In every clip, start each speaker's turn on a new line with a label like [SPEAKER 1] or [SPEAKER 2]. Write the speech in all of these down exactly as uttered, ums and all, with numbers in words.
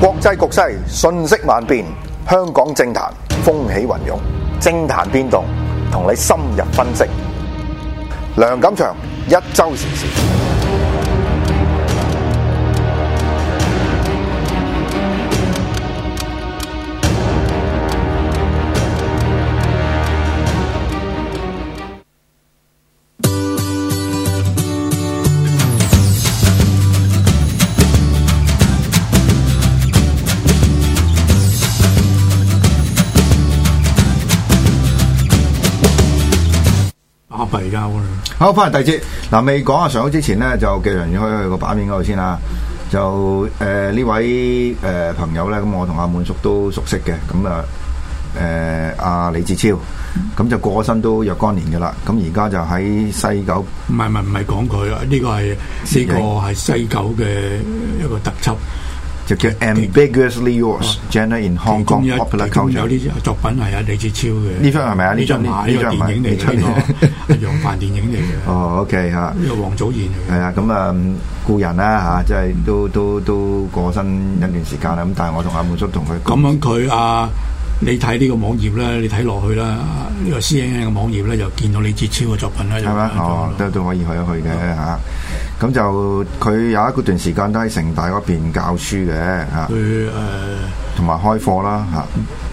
[SPEAKER 1] 國際局勢瞬息萬變，香港政壇風起雲湧，政壇變動，同你深入分析。梁錦祥一周時事。好，翻嚟第二節嗱，未講啊上咗之前咧，就繼續要去個版面嗰度先啦。就誒呢、呃、位誒、呃、朋友咧，咁我同阿滿叔都熟悉嘅，咁啊誒阿李志超，咁就過身都若干年嘅啦。咁而家就喺西九，
[SPEAKER 2] 唔係唔係唔係講佢啊，呢、這個係呢個係西九嘅一個特輯。
[SPEAKER 1] 就叫 Ambiguously Yours, Genre in Hong Kong Popular Culture。
[SPEAKER 2] 有啲作品係阿李志超嘅。
[SPEAKER 1] 呢張係咪啊？呢張
[SPEAKER 2] 呢張電影嚟嘅，呢個楊凡電影嚟嘅。
[SPEAKER 1] 哦 ，OK 嚇。
[SPEAKER 2] 呢個王祖賢嚟嘅。
[SPEAKER 1] 係啊，咁啊故人啦嚇，即係都都都過身一段時間啦。咁但係我同阿滿叔同佢。咁樣
[SPEAKER 2] 佢啊，你睇呢個網頁咧，你睇落去啦，呢個 C N N 嘅網頁咧，就見到李志超嘅作品啦。係咪？
[SPEAKER 1] 哦，都都可以去一去嘅嚇。咁就佢有一段時間都喺城大嗰邊教書嘅嚇，佢誒同埋開課啦嚇。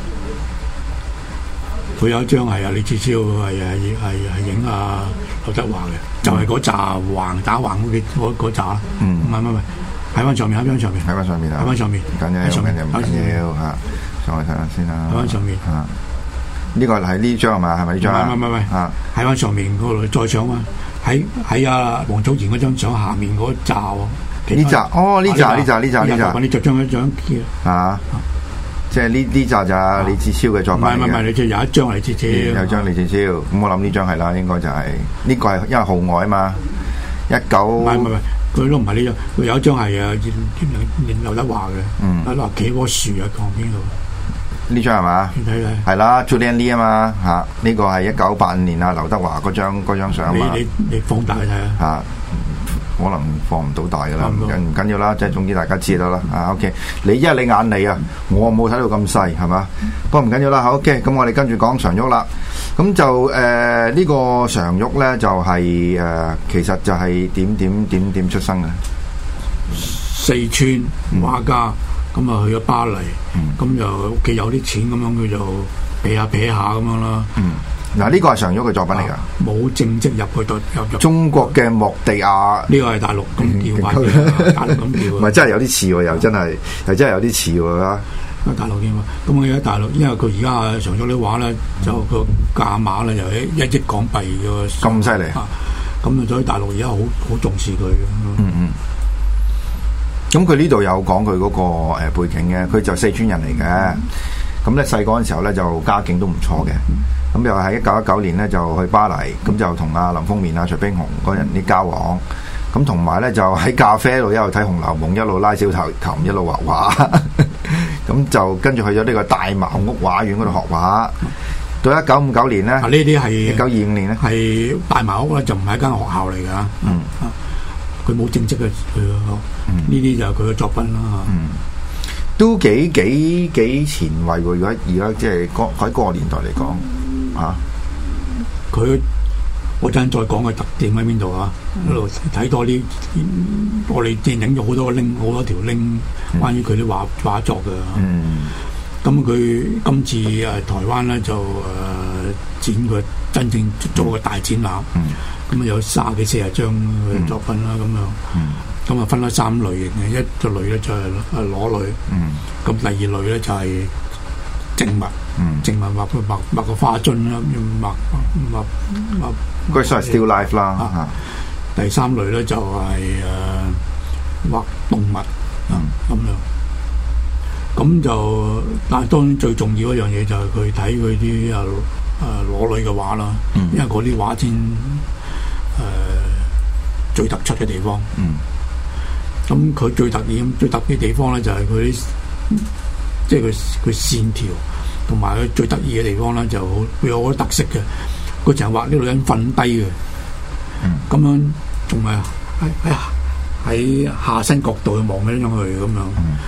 [SPEAKER 2] 佢有一張係啊李志超係係係係影阿劉德華嘅，就係嗰扎橫打橫嗰嗰嗰扎。嗯，唔係唔係唔係，喺翻上面，喺翻上面，喺
[SPEAKER 1] 翻上面啊，
[SPEAKER 2] 喺翻上面，
[SPEAKER 1] 緊要緊要唔緊要嚇，上去睇下先啦。
[SPEAKER 2] 喺翻上面
[SPEAKER 1] 嚇，呢個係呢張係嘛？係咪呢張啊？
[SPEAKER 2] 唔係唔係唔係嚇，喺翻上面嗰度再上啊！喺喺阿王祖賢嗰張相下面嗰扎喎，
[SPEAKER 1] 呢扎哦呢扎呢扎呢扎呢扎，
[SPEAKER 2] 你着張一張
[SPEAKER 1] 啊，即係呢呢扎就係李志超嘅作品。唔係
[SPEAKER 2] 唔係，你即係有一張李志超，
[SPEAKER 1] 有張李志超，咁我諗呢張係啦，應該就係呢個係因為號外啊嘛，一九唔係唔係，
[SPEAKER 2] 佢都唔係呢張，佢有一張係啊連劉德華嘅，喺度企棵樹啊旁邊度。
[SPEAKER 1] 呢張係嘛？
[SPEAKER 2] 睇睇係
[SPEAKER 1] 啦 ，Julian Lee 啊嘛嚇，呢個係一九八五年啊劉德華嗰張嗰張相嘛。
[SPEAKER 2] 你你你放大去睇下
[SPEAKER 1] 嚇，可能放唔到大噶啦，唔緊唔緊要啦，即係總之大家知得啦。啊 OK，你因為你眼利啊，我冇睇到咁細係嘛，不過唔緊要啦。好 OK，咁我哋跟住講常玉啦。咁就誒呢、呃這個常玉咧就係、是、誒、呃、其實就係點點點點出生嘅，
[SPEAKER 2] 四川畫家。嗯咁啊去咗巴黎，咁就屋企有啲錢，咁樣佢就俾下俾下咁樣啦。
[SPEAKER 1] 嗱呢個係常玉嘅作品嚟㗎，
[SPEAKER 2] 冇正職入去到入入。
[SPEAKER 1] 中國嘅莫迪亞，
[SPEAKER 2] 呢個係大陸咁叫法嘅，大陸咁叫。
[SPEAKER 1] 唔係真係有啲似喎，又真係又真係有啲似喎。
[SPEAKER 2] 大陸叫嘛？咁我而家大陸，因為佢而家常玉啲畫咧，就個價碼咧就一一億港幣嘅。
[SPEAKER 1] 咁犀利啊！
[SPEAKER 2] 咁啊，所以大陸而家好好重視佢。
[SPEAKER 1] 嗯嗯。咁佢呢度有講佢嗰個誒背景嘅，佢就四川人嚟嘅。咁咧細個嗰陣時候咧就家境都唔錯嘅。咁又喺一九一九年咧就去巴黎，咁就同阿林風眠啊、徐冰雄嗰人啲交往。咁同埋咧就喺咖啡度一路睇《紅樓夢》，一路拉小提琴，一路畫畫。咁就跟住去咗呢個大茅屋畫院嗰度學畫。到一九五九年咧，
[SPEAKER 2] 呢啲係
[SPEAKER 1] 一九二五年咧，
[SPEAKER 2] 係大茅屋咧就唔係一間學校嚟㗎。嗯。佢冇正職嘅，佢呢啲就係佢嘅作品啦。
[SPEAKER 1] 嗯，都幾幾幾前衛喎！如果而家即係喺嗰個年代嚟講，嚇
[SPEAKER 2] 佢我陣再講嘅特點喺邊度啊？一路睇多啲，我哋電影咗好多 link，好多條 link 關於佢啲畫畫作嘅。嗯，咁佢今次誒台灣咧就誒展佢真正做個大展覽。嗯。咁啊有卅幾四十張嘅作品啦，咁樣，咁啊分咗三類型嘅，一個類咧就係誒裸女，咁第二類咧就係靜物，靜物畫佢畫畫個花樽啦，畫畫畫，
[SPEAKER 1] 嗰啲所謂 still life 啦。
[SPEAKER 2] 第三類咧就係誒畫動物，咁樣，咁就但係當然最重要一樣嘢就係佢睇佢啲誒誒裸女嘅畫啦，因為嗰啲畫先。誒、呃、最突出嘅地方，咁佢、嗯、最特點、最特別嘅地方咧，就係佢啲，即係佢佢線條，同埋佢最得意嘅地方咧，就好佢有好多特色嘅。佢成日畫啲女人瞓低嘅，咁、嗯、樣仲係喺喺喺下身角度去望起上去咁樣。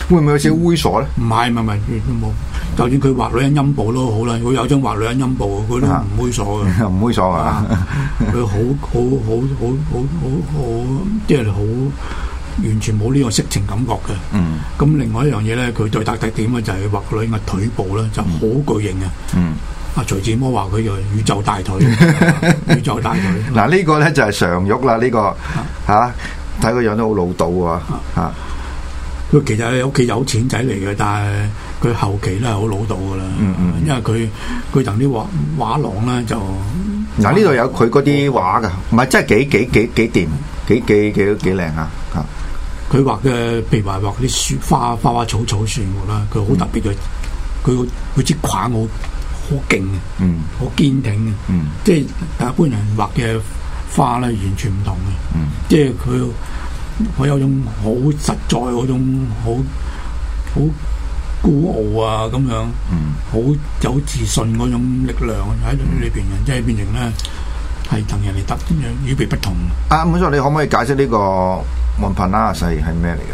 [SPEAKER 1] 會唔會有少少猥瑣咧？
[SPEAKER 2] 唔係唔係唔係冇。就算佢畫女人陰部都好啦，佢有張畫女人陰部，佢都唔猥瑣嘅，
[SPEAKER 1] 唔猥瑣啊！
[SPEAKER 2] 佢好好好好好好好，即係好完全冇呢個色情感覺嘅。嗯。咁另外一樣嘢咧，佢最大特點咧就係畫女人嘅腿部咧就好巨型嘅。嗯。阿徐志摩話佢就宇宙大腿，宇宙大腿。
[SPEAKER 1] 嗱呢個咧就係常玉啦，呢個嚇睇個樣都好老道喎嚇。
[SPEAKER 2] 佢其實係屋企有錢仔嚟嘅，但係佢後期咧係好老道噶啦。嗯嗯，因為佢佢同啲畫畫廊咧就
[SPEAKER 1] 嗱呢度有佢嗰啲畫噶，唔係真係幾幾幾幾掂，幾幾幾幾靚啊！嚇，
[SPEAKER 2] 佢畫嘅譬如話畫啲樹花花花草草樹木啦，佢好特別嘅，佢佢支框好好勁嘅，嗯，好堅挺嘅，嗯，即係一般人畫嘅花咧完全唔同嘅，嗯，即係佢。佢有種好實在嗰種好好孤傲啊咁樣，好、嗯、有自信嗰種力量喺裏邊嘅，嗯、即係變成咧係同人哋特與別不同。
[SPEAKER 1] 啊，咁所以你可唔可以解釋呢個蒙帕納西係咩嚟㗎？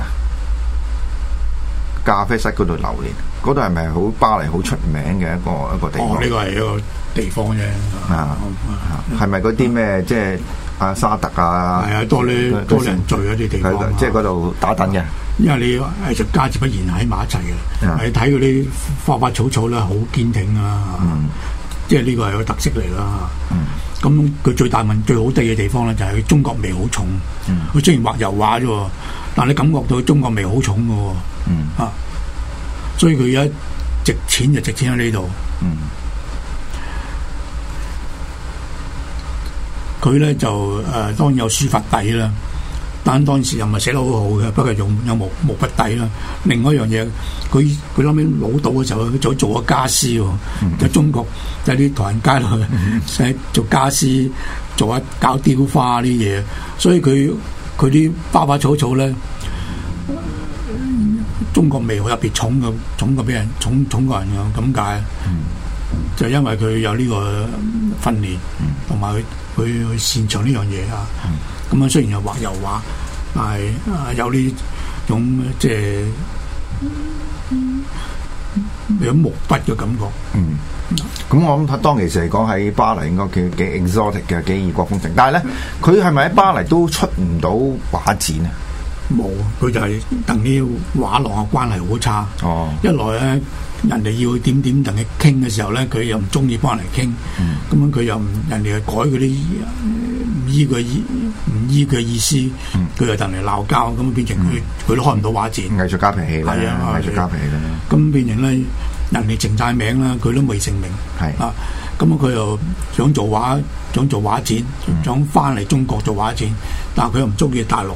[SPEAKER 1] 咖啡室嗰度流連，嗰度係咪好巴黎好出名嘅一個一個地方？
[SPEAKER 2] 哦，呢個係一個地方啫。啊，
[SPEAKER 1] 係咪嗰啲咩即係？啊沙特啊，
[SPEAKER 2] 係啊，多啲多人聚嗰啲地方，
[SPEAKER 1] 即係嗰度打躉嘅。
[SPEAKER 2] 因為你藝術家自不然喺埋一齊嘅，你睇嗰啲花花草草咧，好堅挺啊，嗯、即係呢個係個特色嚟啦。咁佢、嗯、最大問最好地嘅地方咧，就係佢中國味好重。佢、嗯、雖然畫油畫啫，但係你感覺到中國味好重嘅喎。嗯、啊，所以佢而家值錢就值錢喺呢度。嗯佢咧就誒、呃、當然有書法底啦，但當時又唔係寫得好好嘅，不過用有毛毛筆底啦。另外一樣嘢，佢佢諗起老到嘅時候，佢做做個家私喎，嗯、就中國就喺啲唐人街度寫做家私，做一搞雕花啲嘢，所以佢佢啲花花草草咧，中國味好特別重嘅，重過俾人重重過人嘅咁解。嗯、就因為佢有呢個訓練，同埋佢。佢去擅長呢樣嘢啊！咁啊，雖然有畫油畫，但係啊有呢種即係有木筆嘅感覺。嗯，
[SPEAKER 1] 咁我諗當其時嚟講喺巴黎應該幾幾 exotic 嘅，幾異國風情。但係咧，佢係咪喺巴黎都出唔到畫展啊？
[SPEAKER 2] 冇，佢就係同啲畫廊嘅關係好差。哦，一來咧。人哋要點點同佢傾嘅時候咧，佢又唔中意幫人嚟傾，咁樣佢又唔人哋又改嗰啲唔依佢意唔依佢意思，佢又同人哋鬧交，咁變成佢佢都開唔到畫展。
[SPEAKER 1] 藝術家脾氣啦，係啊，藝術家脾氣啦。
[SPEAKER 2] 咁變成咧，人哋淨晒名啦，佢都未成名。係啊，咁佢又想做畫，想做畫展，想翻嚟中國做畫展，但係佢又唔中意大陸。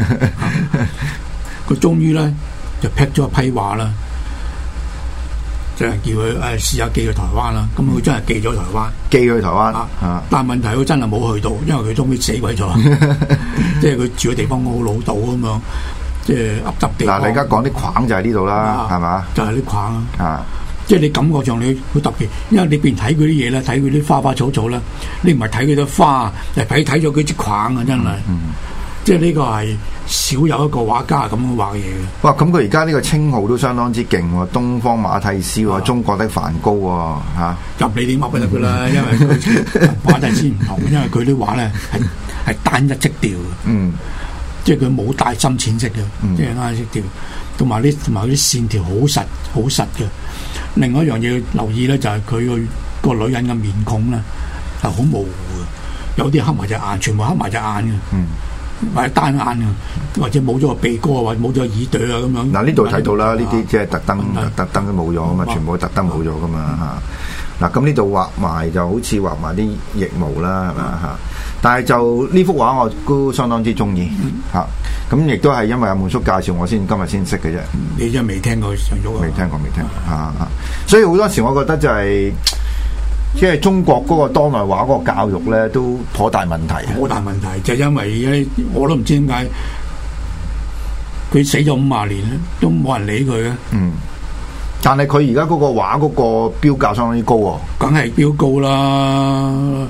[SPEAKER 2] 佢終於咧就劈咗一批畫啦。就係叫佢誒試下寄去台灣啦，咁佢真係寄咗台灣，
[SPEAKER 1] 寄去台灣
[SPEAKER 2] 啊！啊但係問題佢真係冇去到，因為佢終於死鬼咗，即係佢住嘅地方好老道咁樣，即係噏耷地。嗱，你而家講啲框就喺呢度啦，係嘛、啊？吧就係啲框啊！即係你感覺上你好特別，因為你邊睇佢啲嘢咧，睇佢啲花花草草咧，你唔係睇佢啲花，係睇睇咗佢啲框啊！真係，嗯嗯、即係呢個係少有一個畫家咁樣畫嘢嘅。
[SPEAKER 1] 哇！咁佢而家呢個稱號都相當之勁喎，東方馬蒂斯喎，啊、中國的梵高喎，嚇
[SPEAKER 2] 入你點畫得㗎啦？因為佢馬蒂斯唔同，因為佢啲畫咧係係單一色調嘅，嗯，即係佢冇帶深淺色嘅，嗯、即係單一色調，同埋啲同埋啲線條好實好實嘅。另外一樣嘢要留意咧，就係佢個個女人嘅面孔咧係好模糊嘅，有啲黑埋隻眼，全部黑埋隻眼嘅，嗯，或者單眼嘅，或者冇咗個鼻哥，或者冇咗個耳朵啊咁樣。
[SPEAKER 1] 嗱呢度睇到啦，呢啲即係特登特登都冇咗啊嘛，全部都特登冇咗噶嘛嚇。嗱咁呢度畫埋就好似畫埋啲腋毛啦，係咪嚇？但係就呢幅畫我都相當之中意嚇。咁亦都係因為阿滿叔介紹我先今日先識嘅啫。
[SPEAKER 2] 你真係未聽過常玉啊？
[SPEAKER 1] 未聽過，未聽過嚇嚇。所以好多時我覺得就係即係中國嗰個當代畫嗰個教育咧，都頗大問題。
[SPEAKER 2] 好大問題就係因為我都唔知點解佢死咗五廿年咧，都冇人理佢嘅。嗯。
[SPEAKER 1] 但係佢而家嗰個畫嗰個標價相當之高喎。
[SPEAKER 2] 梗係標高啦！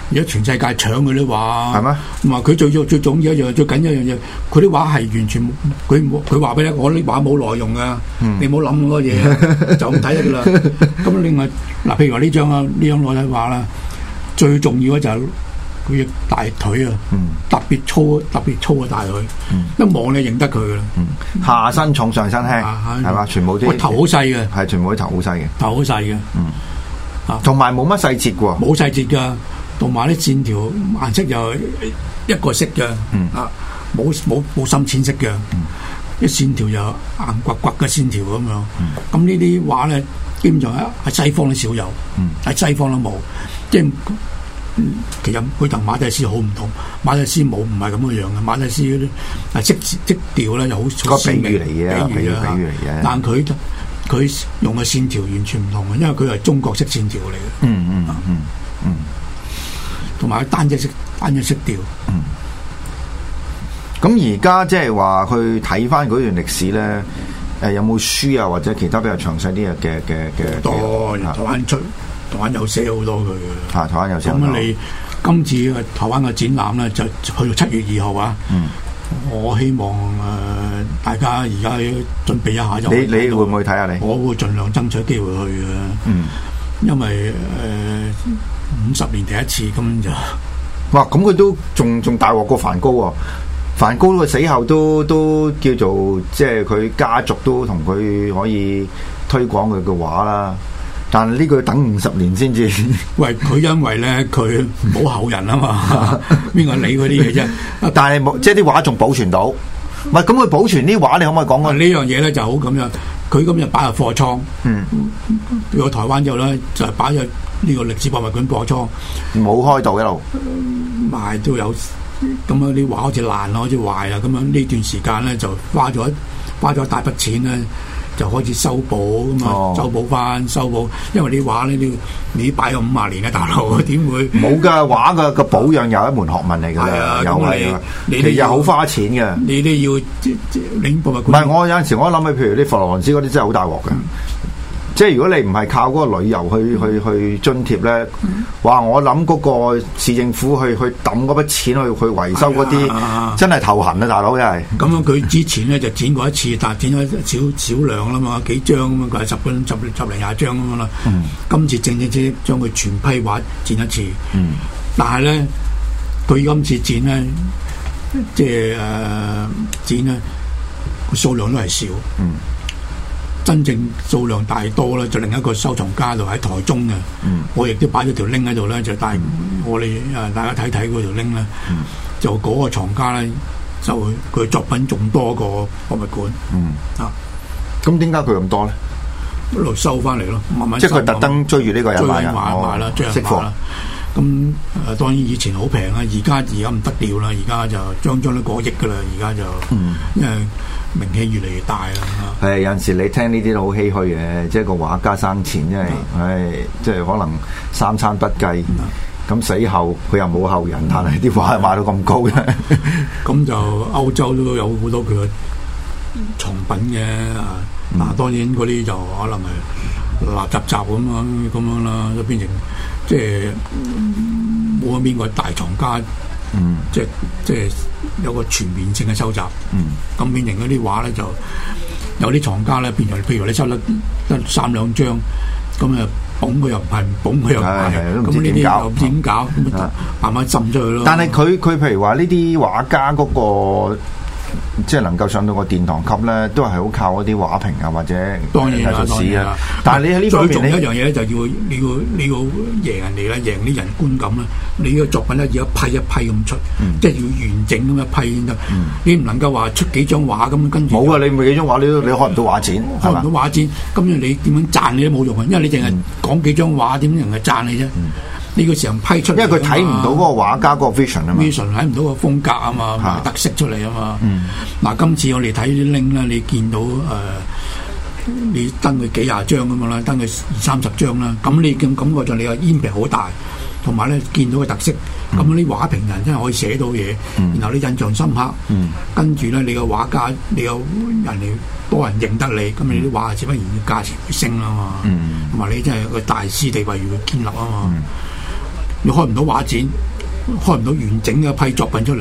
[SPEAKER 2] 而家全世界搶佢啲畫，
[SPEAKER 1] 係咩？
[SPEAKER 2] 同埋佢最最最重要一樣最緊要一樣嘢，佢啲畫係完全佢冇佢話俾你，我啲畫冇內容噶，嗯、你冇諗咁多嘢，就咁睇得噶啦。咁另外嗱，譬如話呢張啊，呢張裸體畫啦，最重要嘅就係佢嘅大腿啊，嗯、特別粗特別粗嘅大腿，嗯、一望你認得佢噶啦。
[SPEAKER 1] 嗯、下身重上身輕，係嘛？全部啲
[SPEAKER 2] 個頭好細嘅，
[SPEAKER 1] 係全部啲頭好細嘅，
[SPEAKER 2] 頭好細嘅。嗯，啊，同
[SPEAKER 1] 埋冇乜細節喎，
[SPEAKER 2] 冇細節噶。同埋啲線條顏色又一個色嘅，嗯、啊冇冇冇深淺色嘅，啲、嗯、線條又硬刮刮嘅線條咁樣。咁、嗯、呢啲畫咧，基本上喺喺西方都少有，喺、嗯、西方都冇。即係、嗯、其實佢同馬蒂斯好唔同，馬蒂斯冇唔係咁嘅樣嘅，馬蒂斯嗰啲係色色調咧又好好鮮明，
[SPEAKER 1] 比喻嚟嘅，比喻比喻嚟嘅。
[SPEAKER 2] 但佢佢用嘅線條完全唔同嘅，因為佢係中國式線條嚟嘅。
[SPEAKER 1] 嗯嗯嗯嗯。嗯
[SPEAKER 2] 同埋單隻色單隻色調。
[SPEAKER 1] 嗯。咁而家即係話去睇翻嗰段歷史咧，誒、呃、有冇書啊或者其他比較詳細啲嘅嘅嘅嘅？
[SPEAKER 2] 多，台灣出，台灣有寫好多佢嘅。嚇、啊，
[SPEAKER 1] 台灣有寫好多。
[SPEAKER 2] 咁你今次嘅台灣嘅展覽咧，就去到七月二號啊。嗯。我希望誒、呃、大家而家準備一下就。你
[SPEAKER 1] 你會唔會睇下你？
[SPEAKER 2] 我會盡量爭取機會去嘅。嗯。因為誒。呃五十年第一次咁就，
[SPEAKER 1] 哇！咁佢都仲仲大鑊過梵高喎、哦。梵高個死後都都叫做即係佢家族都同佢可以推廣佢嘅畫啦。但係呢個要等五十年先至。
[SPEAKER 2] 喂，佢因為咧佢冇後人啊嘛，邊個理嗰啲嘢啫？
[SPEAKER 1] 但係冇即係啲畫仲保存到。唔係咁佢保存啲畫，你可唔可以講下
[SPEAKER 2] 呢樣嘢咧就好咁樣？佢今日擺入貨倉，嗯，去到台灣之後咧就係擺入呢個歷史博物館貨倉，
[SPEAKER 1] 冇開到一路
[SPEAKER 2] 賣都有咁樣啲畫好似爛啦，好似壞啦，咁樣呢段時間咧就花咗花咗一大筆錢咧。就開始修補咁嘛，哦、修補翻修補，因為啲畫呢，你你擺咗五十年嘅大佬，點會
[SPEAKER 1] 冇噶畫嘅個保養有一門學問嚟㗎啦，有係其實好花錢嘅。
[SPEAKER 2] 你都要領博物館。
[SPEAKER 1] 唔係我有陣時我諗起，譬如啲佛羅倫斯嗰啲真係好大鑊嘅。嗯即係如果你唔係靠嗰個旅遊去去去津貼咧，哇！我諗嗰個市政府去去抌嗰筆錢去去維修嗰啲，啊、真係頭痕啊！大佬真係。
[SPEAKER 2] 咁樣佢之前咧就剪過一次，但係剪咗少少量啦嘛，幾張咁樣，佢係十本十十零廿張咁樣啦。嗯、今次正正正將佢全批畫剪一次。嗯、但係咧，佢今次剪咧，即係誒、呃、剪咧，數量都係少。嗯真正數量大多咧，就另一個收藏家度喺台中嘅，嗯、我亦都擺咗條 link 喺度咧，就帶我哋誒大家睇睇嗰條 link 咧，嗯、就嗰個藏家咧，就佢作品仲多過博物館，嗯、啊，
[SPEAKER 1] 咁點解佢咁多咧？
[SPEAKER 2] 一路收翻嚟咯，慢慢
[SPEAKER 1] 即係佢特登追住呢個人買
[SPEAKER 2] 買啦，追人買啦。咁誒、呃、當然以前好平啊，而家而家唔得了啦，而家就張張都過億噶啦，而家就，嗯、因為名氣越嚟越大啦。
[SPEAKER 1] 係有陣時你聽呢啲都好唏噓嘅，即係個畫家生前，因為唉，即係可能三餐不繼，咁、嗯、死後佢又冇後人，但係啲畫係賣到咁高嘅。咁、
[SPEAKER 2] 嗯、就歐洲都有好多佢嘅藏品嘅，嗱、嗯、當然嗰啲就可能係垃雜雜咁樣咁樣啦，都變成。即係冇邊個大藏家，嗯、即係即係有個全面性嘅收集。咁、嗯、變成嗰啲畫咧，就有啲藏家咧，變成譬如你收得得三兩張，咁啊捧佢又唔係，唔捧佢又唔係，咁呢啲又唔知點搞，慢慢浸咗佢咯。
[SPEAKER 1] 但係佢佢譬如話呢啲畫家嗰、嗰個。即係能夠上到個殿堂級咧，都係好靠嗰啲畫評啊，或者藝術史啊。但係你喺呢方面，最重要
[SPEAKER 2] 一樣嘢咧，就要你要你要贏人哋啦，贏啲人觀感啦。你嘅作品咧要一批一批咁出，嗯、即係要完整咁一批先得。嗯、你唔能夠話出幾張畫咁跟住。冇啊！你唔係幾張畫，你都你開唔到畫展，開唔到畫展。咁樣你點樣讚你都冇用啊！因為你淨係講幾張畫，點人係讚你啫？嗯呢個時候批出，因為佢睇唔到嗰個畫家嗰個 vision 啊嘛 vision 睇唔到個風格啊嘛，啊特色出嚟啊嘛。嗱、嗯，今次我哋睇啲 link 咧，你見到誒、呃，你登佢幾廿張咁樣啦，登佢二三十張啦，咁你嘅感覺就你個 impact 好大，同埋咧見到個特色，咁啲畫評人真係可以寫到嘢，嗯、然後你印象深刻，嗯、跟住咧你個畫家，你有人哋多人認得你，咁你啲畫自不然要價錢會升啊嘛，同埋、嗯、你真係個大師地位要建立啊嘛。 你開唔到畫展，開唔到完整嘅一批作品出嚟，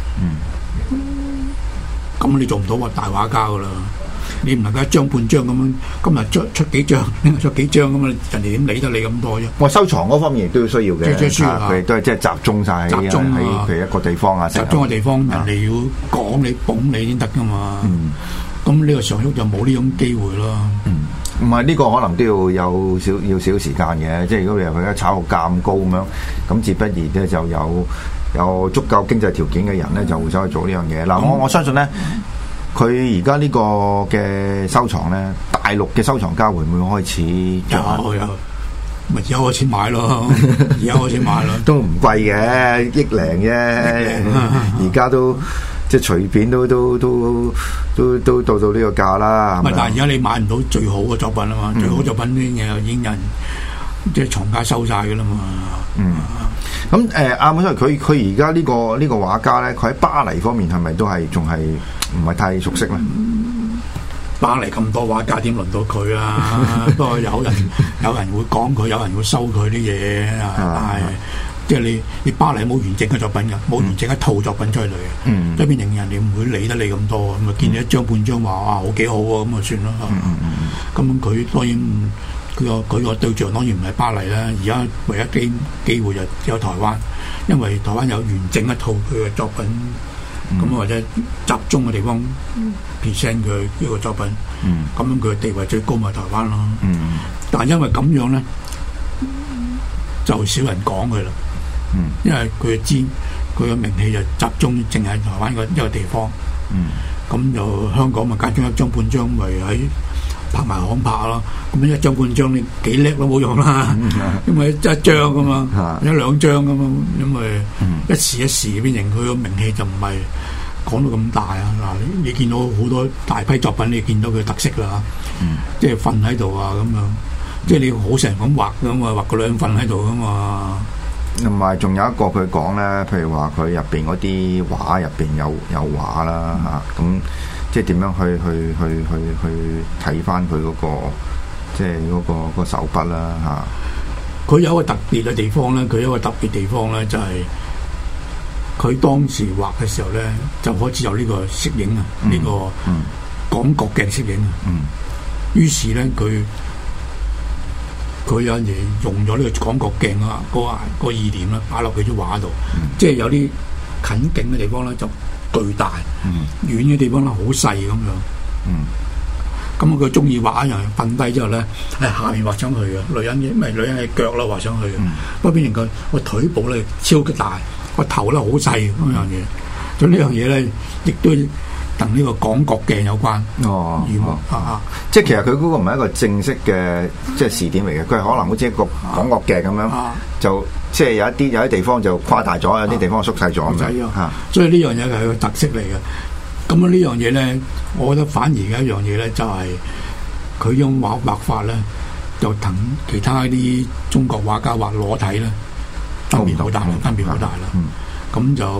[SPEAKER 2] 咁、嗯、你做唔到話大畫家噶啦。你唔能夠一張半張咁樣，今日出出幾張，聽日出幾張咁啊？人哋點理得你咁多啫？
[SPEAKER 1] 我收藏嗰方面亦都要需要嘅，佢都係即係集中晒喺
[SPEAKER 2] 集中喺
[SPEAKER 1] 譬如一個地方啊，
[SPEAKER 2] 集中嘅地方，人哋要講你捧你先得噶嘛。咁呢、嗯、個常旭就冇呢種機會咯。
[SPEAKER 1] 唔係呢個可能都要有少要少時間嘅，即係如果譬如佢一炒到咁高咁樣，咁自不然咧就有有足夠經濟條件嘅人咧就會走去做呢樣嘢。嗱、嗯，我我相信咧。佢而家呢個嘅收藏咧，大陸嘅收藏家會唔會開始
[SPEAKER 2] 有有，咪而家開始買咯，而家開始買咯，
[SPEAKER 1] 都唔貴嘅，億零啫，而家都即係隨便都都都都都到到呢個價啦。
[SPEAKER 2] 咪但係而家你買唔到最好嘅作品啊嘛，嗯、最好作品啲嘢已經有人即係藏家收晒㗎啦嘛。
[SPEAKER 1] 嗯。咁誒，阿本生佢佢而家呢個呢個畫家咧，佢喺巴黎方面係咪都係仲係唔係太熟悉咧？
[SPEAKER 2] 巴黎咁多畫家，點輪到佢啊？不過有人有人會講佢，有人會收佢啲嘢，但係即係你你巴黎冇完整嘅作品㗎，冇完整一套作品出嚟嘅，嗯，一邊型人哋唔會理得你咁多，咁啊見你一張半張畫啊，好幾好啊，咁啊算啦。咁佢當然。佢個佢個對象當然唔係巴黎啦，而家唯一機機會就只有台灣，因為台灣有完整一套佢嘅作品，咁、嗯、或者集中嘅地方 present 佢呢個作品，咁樣佢嘅地位最高咪台灣咯。嗯、但係因為咁樣咧，就少人講佢啦，嗯、因為佢知佢嘅名氣就集中淨係台灣個一個地方，咁、嗯、就香港咪間中一張半張咪喺拍賣行拍咯，咁一張半張你幾叻都冇用啦，因為一張噶嘛，一兩張噶嘛，因為一時一時變成佢個名氣就唔係講到咁大啊！嗱，你你見到好多大批作品，你見到佢特色啦，嗯、即係瞓喺度啊咁樣，即係你好成日咁畫噶嘛，畫個兩瞓喺度噶嘛。
[SPEAKER 1] 同埋仲有一個佢講咧，譬如話佢入邊嗰啲畫入邊有有畫啦嚇，咁、嗯。即係點樣去去去去去睇翻佢嗰個即係嗰個嗰個手筆啦嚇。
[SPEAKER 2] 佢有一個特別嘅地方咧，佢有一個特別地方咧，就係佢當時畫嘅時候咧，就開始有呢個攝影啊，呢、嗯、個廣角鏡攝影啊。嗯。於是咧，佢佢有人用咗呢個廣角鏡啊，嗰、嗰個、嗰個意念啦，擺落佢啲畫度，嗯、即係有啲近景嘅地方咧就巨大，遠嘅、嗯、地方咧好細咁樣。咁佢中意畫一樣瞓低之後咧，喺下面畫上去嘅女人嘅，唔係女人嘅腳啦畫上去嘅。不過變成佢個腿部咧超級大，個頭咧好細咁樣嘢。咁呢樣嘢咧，亦都同呢個廣角鏡有關。
[SPEAKER 1] 哦，啊啊！即係其實佢嗰個唔係一個正式嘅即係視點嚟嘅，佢係可能好似一個廣角鏡咁樣，啊、就即係有一啲有啲地方就擴大咗，有啲地方縮細咗咁樣。嚇！所以呢樣嘢係佢特色嚟嘅。咁啊呢樣嘢咧，我覺得反而嘅一樣嘢咧，就係佢用畫畫法咧，就同其他啲中國畫家畫裸體咧，分別好大啦，分別好大啦。咁、嗯、就誒誒、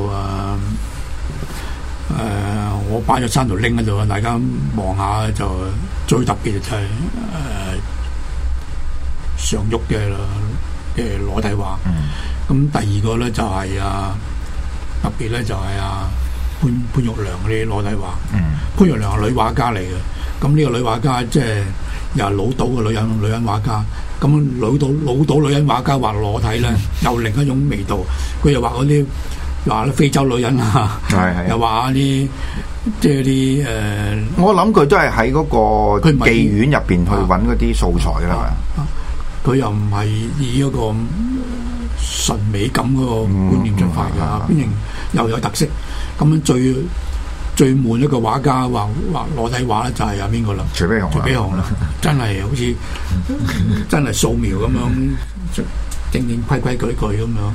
[SPEAKER 1] 呃呃，我擺咗三條拎喺度啊，大家望下就最特別就係誒常玉嘅嘅裸體畫。咁、嗯、第二個咧就係啊特別咧就係啊。潘潘玉良嗰啲裸體畫，嗯、潘玉良係女畫家嚟嘅。咁呢個女畫家即係又係老島嘅女人女人畫家。咁老島老島女人畫家畫裸體咧，又另一種味道。佢又畫嗰啲畫啲非洲女人啊，又畫啲即係啲誒。我諗佢都係喺嗰個妓院入邊去揾嗰啲素材㗎啦。佢又唔係以嗰個純美感嗰個觀念出發㗎，變成又有特色。咁樣最最悶一個畫家畫畫裸體畫咧，就係有邊個啦？徐悲鴻，徐悲鴻啦，真係好似真係素描咁樣，正正規規矩矩咁樣。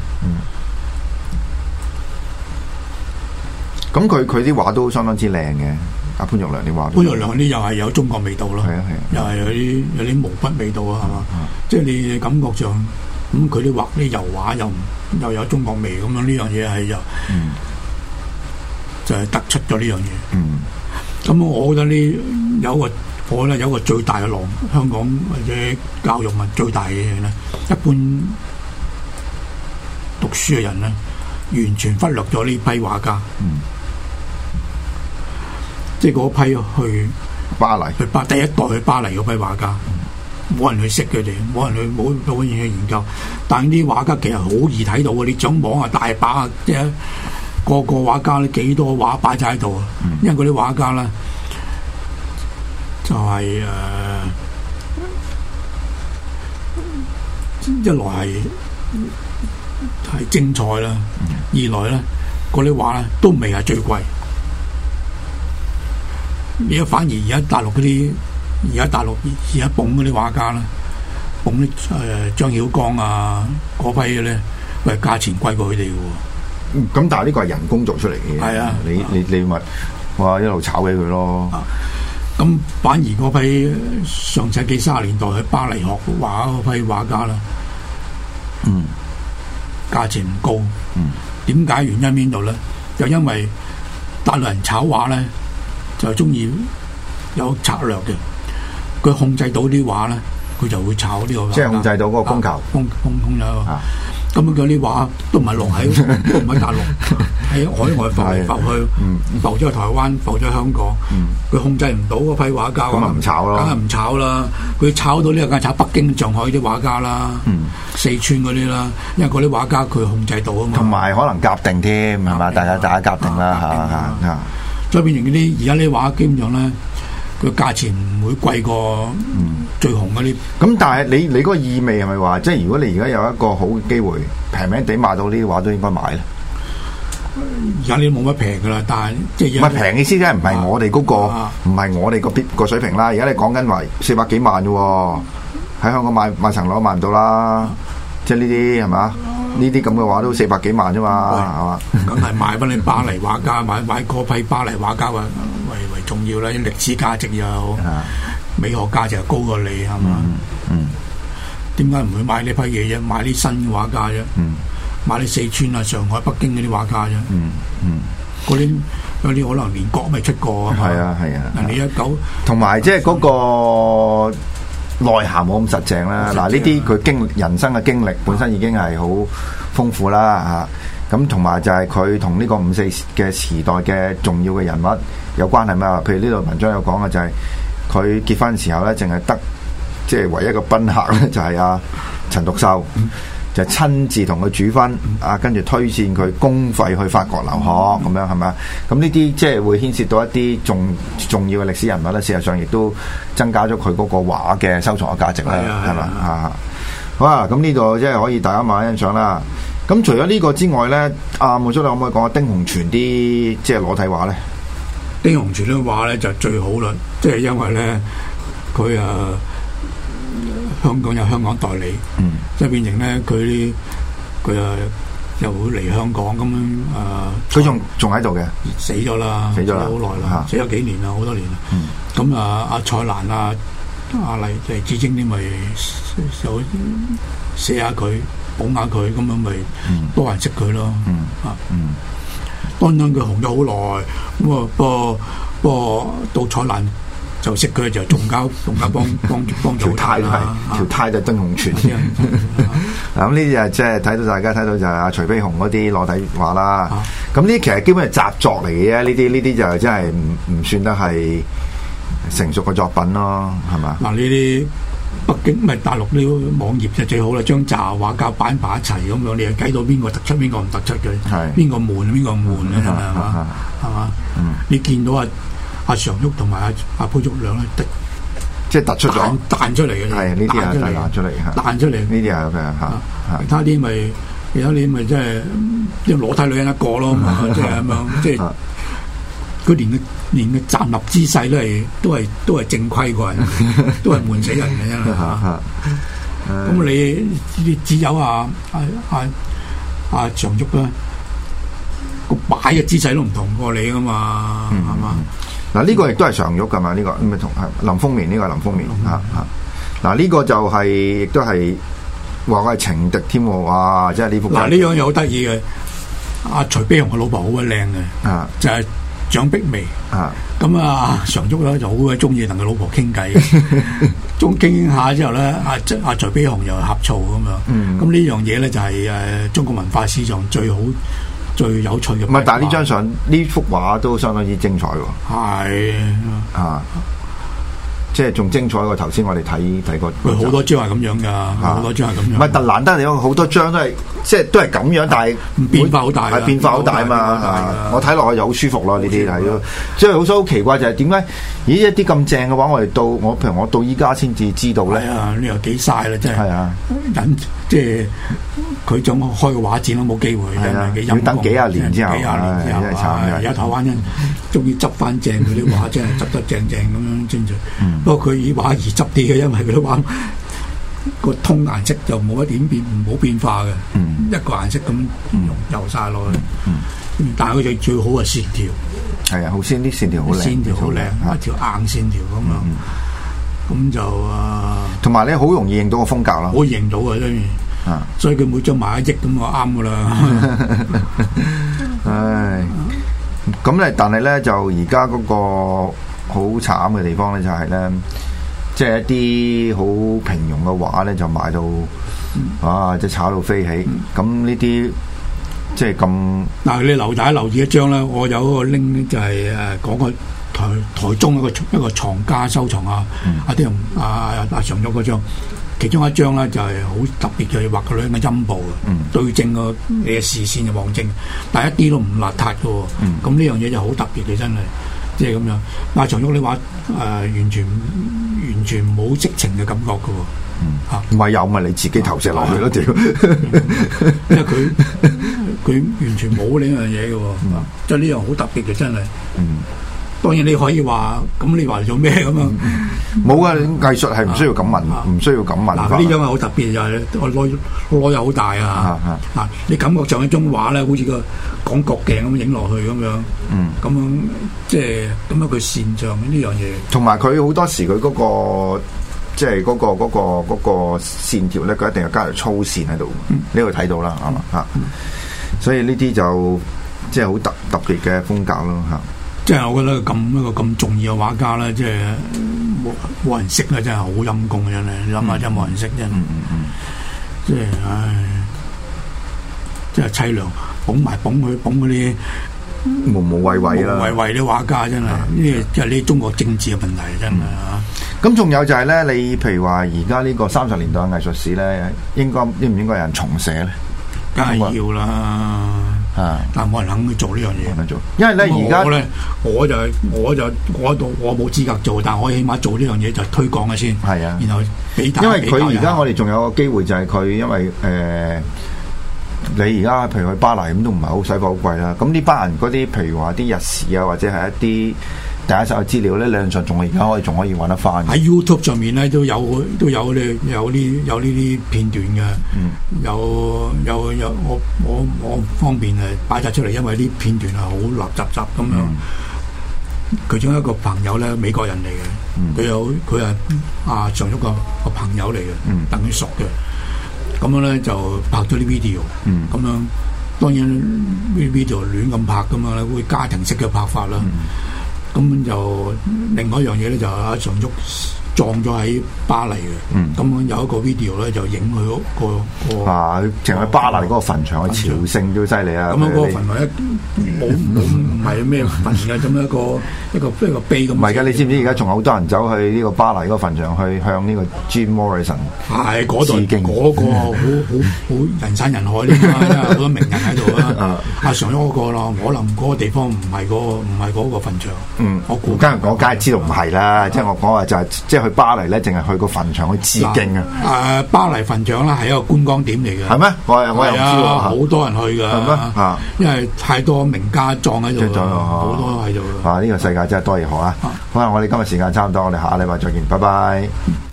[SPEAKER 1] 咁佢佢啲畫都相當之靚嘅。阿潘玉良啲畫，潘玉良啲又係有中國味道咯，係啊係啊，又係有啲有啲毛筆味道啊，係嘛？即係你感覺上咁佢啲畫啲油畫又又有中國味咁樣，呢樣嘢係又。就係突出咗呢樣嘢。嗯，咁我覺得呢有個，我覺得有個最大嘅浪，香港或者教育文最大嘅嘢咧，一般
[SPEAKER 2] 書嘅人咧，完全忽略咗呢批畫家。
[SPEAKER 1] 嗯，
[SPEAKER 2] 即係嗰批去
[SPEAKER 1] 巴黎，
[SPEAKER 2] 去巴第一代去巴黎嗰批畫家，冇人去識佢哋，冇人去冇冇人去研究。但係啲畫家其實好易睇到嘅，你上網啊大把啊，即係個個畫家咧幾多畫擺晒喺度啊。嗯、因為嗰啲畫家咧就係、是、誒、呃、一來係係精彩啦，嗯、二來咧嗰啲畫咧都未係最貴。而家反而而家大陸嗰啲，而家大陸而家捧嗰啲畫家啦，捧啲誒張曉剛啊嗰批嘅咧，喂價錢貴過佢哋嘅喎。
[SPEAKER 1] 咁、嗯、但係呢個係人工做出嚟嘅。係啊，你你你咪哇一路炒起佢咯。
[SPEAKER 2] 咁、啊、反而嗰批上世紀三十年代去巴黎學畫嗰批畫家啦，嗯，價錢唔高。嗯，點解原因邊度咧？就因為大陸人炒畫咧。就中意有策略嘅，佢控制到啲畫咧，佢就會炒呢個。
[SPEAKER 1] 即係控制到嗰個供求，
[SPEAKER 2] 供供供有。咁樣嗰啲畫都唔係落喺，都唔喺大陸，喺海外浮嚟浮去，浮咗去台灣，浮咗香港。佢控制唔到嗰批畫家，
[SPEAKER 1] 咁咪唔炒咯？梗
[SPEAKER 2] 係唔炒啦！佢炒到呢個梗係炒北京、上海啲畫家啦，四川嗰啲啦，因為嗰啲畫家佢控制到啊嘛。
[SPEAKER 1] 同埋可能夾定添，係嘛？大家大家夾定啦嚇嚇。
[SPEAKER 2] 所以變成嗰啲而家呢啲畫基本上咧，佢價錢唔會貴過最紅嗰啲。咁、
[SPEAKER 1] 嗯、但係你你嗰個意味係咪話，即係如果你而家有一個好嘅機會，平平地買到呢啲畫都應該買咧？
[SPEAKER 2] 而家你冇乜平噶啦，但係即係唔
[SPEAKER 1] 係平意思，即係唔係我哋嗰、嗰個，唔係、啊、我哋個邊個水平啦。而家你講緊話四百幾萬啫喎，喺香港買買層樓買唔到啦。即係呢啲係嘛？呢啲咁嘅畫都四百幾萬啫嘛，係嘛？
[SPEAKER 2] 梗係買翻你巴黎畫家，買買嗰批巴黎畫家為為為重要啦，歷史價值又好，美學價值又高過你係嘛？嗯，點解唔會買呢批嘢啫？買啲新嘅畫家啫，嗯，買啲四川啊、上海、北京嗰啲畫家啫，嗯嗯，嗰啲有啲可能連國未出過啊嘛，係啊係啊，人哋一九
[SPEAKER 1] 同埋即係嗰個。內涵冇咁實淨啦，嗱呢啲佢經人生嘅經歷本身已經係好豐富啦嚇，咁同埋就係佢同呢個五四嘅時代嘅重要嘅人物有關係嘛？譬如呢度文章有講嘅就係佢結婚嘅時候咧，淨係得即係唯一一個賓客咧，就係阿陳獨秀。就親自同佢主婚啊，跟住推薦佢公費去法國留學咁樣係咪？咁呢啲即係會牽涉到一啲重重要嘅歷史人物咧，事實上亦都增加咗佢嗰個畫嘅收藏嘅價值啦，係咪啊？好啊，咁呢度即係可以大家慢慢欣賞啦。咁除咗呢個之外咧，阿木叔你可唔可以講下丁洪泉啲即係裸體畫咧？
[SPEAKER 2] 丁洪泉啲畫咧就最好啦，即係因為咧佢啊。香港有香港代理，嗯、即係變成咧佢佢啊又會嚟香港咁樣啊。
[SPEAKER 1] 佢仲仲喺度嘅，
[SPEAKER 2] 死咗啦，
[SPEAKER 1] 死咗啦，
[SPEAKER 2] 好耐啦，死咗幾年啦，好多年啦。咁、嗯、啊，阿蔡瀾啊、阿黎黎智英啲咪有寫下佢，捧下佢，咁樣咪多人識佢咯。嗯、啊，嗯，當然佢紅咗好耐，咁啊，不過不過到蔡瀾。就識佢就仲交仲交幫幫幫助
[SPEAKER 1] 條呔係條呔就丁洪泉。嗱咁呢啲就即係睇到大家睇到就係阿徐悲鴻嗰啲裸體畫啦。咁呢啲其實基本係習作嚟嘅啫。呢啲呢啲就真係唔唔算得係成熟嘅作品咯，係嘛？
[SPEAKER 2] 嗱呢啲北京咪大陸呢個網頁就最好啦，將雜畫家擺埋一齊咁樣，你又計到邊個突出邊個唔突出嘅，邊個悶邊個悶咧，係嘛？係嘛？你見到啊？阿常玉同埋阿阿潘玉良咧，
[SPEAKER 1] 即係突出咗
[SPEAKER 2] 彈出嚟嘅，
[SPEAKER 1] 係呢啲啊，彈出嚟，
[SPEAKER 2] 彈出嚟呢
[SPEAKER 1] 啲啊，嚇，
[SPEAKER 2] 其他啲咪，其他啲咪即係即係裸體女人一個咯，即係咁樣，即係佢連嘅連嘅站立姿勢都係都係都係正規個人，都係悶死人嘅真係嚇。咁你你只有阿阿阿阿常玉啦。個擺嘅姿勢都唔同過你噶嘛，係嘛、嗯？
[SPEAKER 1] 嗱呢、這個亦都係常玉噶嘛，呢、這個咁咪同係林風眠呢個林風眠嚇嚇。嗱呢個就係、是、亦都係話佢係情敵添喎，哇！即係呢幅。嗱
[SPEAKER 2] 呢樣嘢好得意嘅，阿徐悲鴻嘅老婆好鬼靚嘅，啊、就係蔣碧薇
[SPEAKER 1] 啊，
[SPEAKER 2] 咁啊常旭咧就好鬼中意同佢老婆傾偈，中傾傾下之後咧，阿阿徐悲鴻又呷醋咁樣，咁呢樣嘢咧就係誒中國文化史上最好最有趣嘅。
[SPEAKER 1] 唔係，但係呢張相呢幅畫都相當之精彩喎。
[SPEAKER 2] 係
[SPEAKER 1] 啊。即係仲精彩過頭先我哋睇睇過，
[SPEAKER 2] 佢好多張係咁樣噶，好、啊、多張係咁樣。
[SPEAKER 1] 唔係，但難得嚟講，好多張都係即係都係咁樣，但係
[SPEAKER 2] 變化好大，
[SPEAKER 1] 係變化好大啊嘛！我睇落去就好舒服咯，呢啲係咯。即係好所好奇怪就係點解？咦，一啲咁正嘅話，我哋到我譬如我到依家先至知道咧。
[SPEAKER 2] 係啊，你又幾嘥啦，真係。
[SPEAKER 1] 係啊，
[SPEAKER 2] 等即係佢想開個畫展都冇機會，
[SPEAKER 1] 係啊，
[SPEAKER 2] 要
[SPEAKER 1] 等幾廿年之後，
[SPEAKER 2] 幾廿年之後，
[SPEAKER 1] 真係慘嘅。
[SPEAKER 2] 而家台灣人終於執翻正佢啲畫，真係執得正正咁樣精緻。不過佢以畫而執啲嘅，因為佢啲畫個通顏色就冇一點變，冇變化嘅，一個顏色咁油晒落去。但係佢就最好係線條。係
[SPEAKER 1] 啊，好線啲線條好靚，
[SPEAKER 2] 線條好靚，一條硬線條咁樣，咁就啊，
[SPEAKER 1] 同埋咧好容易認到個風格啦，
[SPEAKER 2] 好認到嘅真係，啊，所以佢每張賣一億咁就啱噶啦。
[SPEAKER 1] 唉，咁咧，但係咧就而家嗰個好慘嘅地方咧就係咧，即係一啲好平庸嘅畫咧就賣到，啊，即係炒到飛起，咁呢啲。即係咁
[SPEAKER 2] 嗱，你留大家留意一張咧，我有個拎就係誒講個台台中一個一個藏家收藏啊，阿啲人啊啊上咗嗰張，其中一張咧就係好特別嘅，畫個女人嘅陰部啊，嗯、對正個你嘅視線就望正，但係一啲都唔邋遢嘅，咁呢樣嘢就好特別嘅，真係即係咁樣。但係常旭你話誒、呃、完全完全冇色情嘅感覺嘅。吓，
[SPEAKER 1] 唔係有咪你自己投射落去咯，屌！
[SPEAKER 2] 因為佢佢完全冇呢樣嘢嘅，即係呢樣好特別嘅，真係。嗯，當然你可以話，咁你話做咩咁啊？
[SPEAKER 1] 冇啊，藝術係唔需要咁問，唔需要咁問。
[SPEAKER 2] 嗱，呢張係好特別，就係我攞攞又好大啊！嗱，你感覺上一張畫咧，好似個廣角鏡咁影落去咁樣，嗯，咁樣即係咁樣佢線上呢樣嘢。同埋佢好多時佢嗰個。
[SPEAKER 1] 即係嗰、嗰個嗰、嗰個嗰、嗰個線條咧，佢一定係加條粗線喺度，呢度睇到啦，係嘛嚇？所以呢啲就即係好特特別嘅風格咯嚇。
[SPEAKER 2] 即係我覺得咁一個咁重要嘅畫家咧，即係冇冇人識咧，真係好陰功嘅真係。你諗下真係冇人識真係，嗯嗯嗯、即係唉，即係凄涼，捧埋捧佢捧嗰啲。
[SPEAKER 1] 無無謂謂啦，
[SPEAKER 2] 無謂謂啲畫家真係，呢個即係呢中國政治嘅問題真係啊！
[SPEAKER 1] 咁仲、嗯、有就係咧，你譬如話而家呢個三十年代嘅藝術史咧，應該應唔應該有人重寫咧？
[SPEAKER 2] 梗係要啦，啊！但係冇人肯去做呢樣嘢，
[SPEAKER 1] 做，因為咧而家
[SPEAKER 2] 咧，我就我就我度我冇資格做，但係我起碼做呢樣嘢就推廣嘅先，係啊，然後俾大家。
[SPEAKER 1] 因為佢而家我哋仲有個機會就係佢，因為誒。呃你而家譬如去巴黎咁都唔係好使費好貴啦，咁呢班人嗰啲譬如話啲日時啊，或者係一啲第一手嘅資料咧，理論上仲係而家可以仲可以揾得翻。
[SPEAKER 2] 喺 YouTube 上面咧都有都有呢有呢有呢啲片段嘅，嗯，有有有我我我方便誒擺晒出嚟，因為啲片段係好立雜雜咁樣。佢仲有一個朋友咧，美國人嚟嘅，佢、嗯、有佢係啊常旭個個朋友嚟嘅，嗯，等佢熟嘅。咁樣咧就拍咗啲 video，咁、嗯、樣當然啲 video 亂咁拍噶嘛，會家庭式嘅拍法啦。咁、嗯、就另外一樣嘢咧就阿常旭撞咗喺巴黎嘅，咁、嗯、有一個 video 咧就影佢嗰個個啊，
[SPEAKER 1] 淨係巴黎嗰個墳場嘅朝聖都犀利啊！
[SPEAKER 2] 咁樣嗰個墳場一冇冇唔係咩墳嘅，咁一個一個一個碑咁。唔係㗎，
[SPEAKER 1] 你知唔知而家仲有好多人走去呢個巴黎嗰個墳場去向呢個 Jim Morrison
[SPEAKER 2] 係嗰度嗰個好好好人山人海呢嘛，因為好多名人喺度啊。阿常旭嗰個咯，可能嗰個地方唔係嗰唔係嗰個墳場。嗯，我估
[SPEAKER 1] 梗係我梗係知道唔係啦，即係我講話就係即係去巴黎咧，淨係去個墳場去致敬啊！
[SPEAKER 2] 誒、呃，巴黎墳場啦，係一個觀光點嚟嘅。
[SPEAKER 1] 係咩？我我又唔知喎。
[SPEAKER 2] 好多人去㗎。係咩？啊，因為太多名家葬喺度，好多喺度。
[SPEAKER 1] 啊，呢、這個世界真係多嘢學啊！好啦，我哋今日時間差唔多，我哋下個禮拜再見，拜拜。